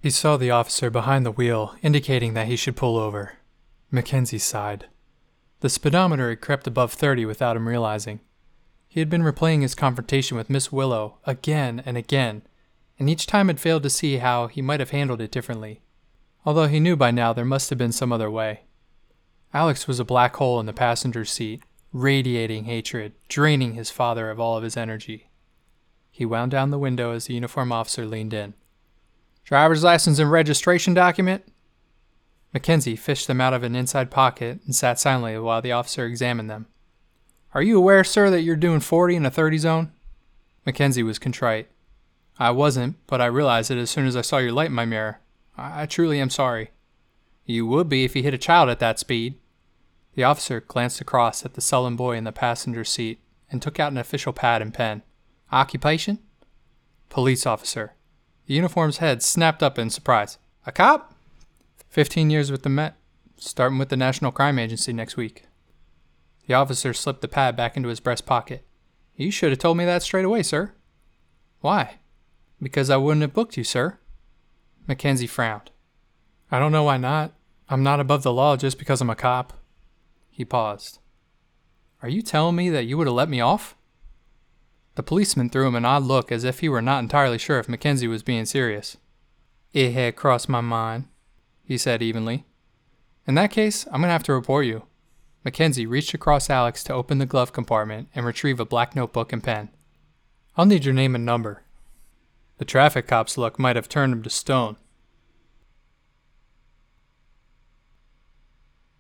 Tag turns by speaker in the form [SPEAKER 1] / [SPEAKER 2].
[SPEAKER 1] He saw the officer behind the wheel, indicating that he should pull over. Mackenzie sighed. The speedometer had crept above 30 without him realizing. He had been replaying his confrontation with Miss Willow again and again, and each time had failed to see how he might have handled it differently, although he knew by now there must have been some other way. Alex was a black hole in the passenger seat, radiating hatred, draining his father of all of his energy. He wound down the window as the uniformed officer leaned in. "Driver's license and registration document?" Mackenzie fished them out of an inside pocket and sat silently while the officer examined them. "Are you aware, sir, that you're doing 40 in a 30 zone?" Mackenzie was contrite. "I wasn't, but I realized it as soon as I saw your light in my mirror. I truly am sorry." "You would be if you hit a child at that speed." The officer glanced across at the sullen boy in the passenger seat and took out an official pad and pen. "Occupation?" "Police officer." The uniform's head snapped up in surprise. "A cop?" 15 years with the Met, starting with the National Crime Agency next week. The officer slipped the pad back into his breast pocket. "You should have told me that straight away, sir." "Why?" "Because I wouldn't have booked you, sir." Mackenzie frowned. "I don't know why not. I'm not above the law just because I'm a cop." He paused. "Are you telling me that you would have let me off?" The policeman threw him an odd look as if he were not entirely sure if Mackenzie was being serious. "It had crossed my mind," he said evenly. "In that case, I'm going to have to report you." Mackenzie reached across Alex to open the glove compartment and retrieve a black notebook and pen. "I'll need your name and number." The traffic cop's look might have turned him to stone.